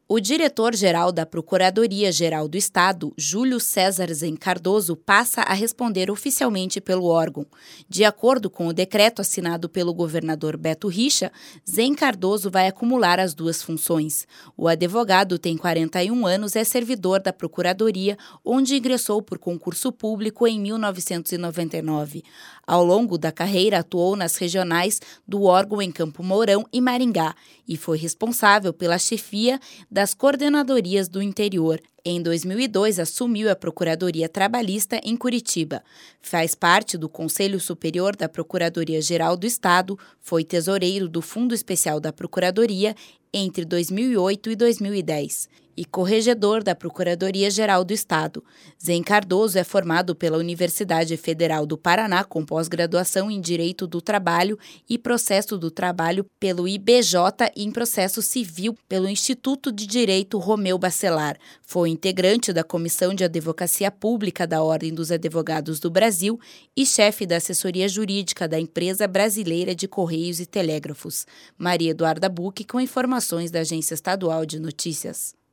O diretor-geral da Procuradoria-Geral do Estado, Júlio César Zen Cardoso, passa a responder oficialmente pelo órgão. De acordo com o decreto assinado pelo governador Beto Richa, Zen Cardoso vai acumular as duas funções. O advogado tem 41 anos e é servidor da Procuradoria, onde ingressou por concurso público em 1999. Ao longo da carreira, atuou nas regionais do órgão em Campo Mourão e Maringá e foi responsável pela chefia das coordenadorias do interior. Em 2002, assumiu a Procuradoria Trabalhista em Curitiba. Faz parte do Conselho Superior da Procuradoria-Geral do Estado, foi tesoureiro do Fundo Especial da Procuradoria entre 2008 e 2010 e corregedor da Procuradoria-Geral do Estado. Zen Cardoso é formado pela Universidade Federal do Paraná com pós-graduação em Direito do Trabalho e Processo do Trabalho pelo IBJ e em Processo Civil pelo Instituto de Direito Romeu Bacelar. Foi integrante da Comissão de Advocacia Pública da Ordem dos Advogados do Brasil e chefe da assessoria jurídica da Empresa Brasileira de Correios e Telégrafos. Maria Eduarda Buch com informações da Agência Estadual de Notícias.